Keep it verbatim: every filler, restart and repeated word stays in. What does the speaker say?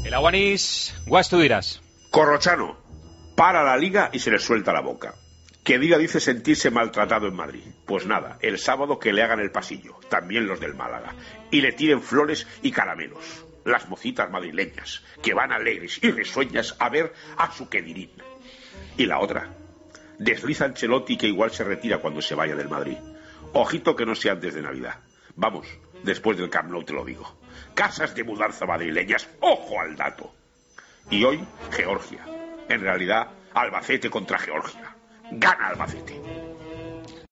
El Aguanís, guas tú dirás. Corrochano, para la Liga y se le suelta la boca. Que diga dice sentirse maltratado en Madrid. Pues nada, el sábado que le hagan el pasillo, también los del Málaga, y le tiren flores y caramelos. Las mocitas madrileñas, que van alegres y risueñas a ver a su Kedirín. Y la otra, desliza Ancelotti que igual se retira cuando se vaya del Madrid. Ojito que no sea antes de Navidad. Vamos, después del Camp Nou te lo digo. Casas de mudanza madrileñas, ojo al dato. Y hoy, Georgia. En realidad, Albacete contra Georgia. Gana Albacete.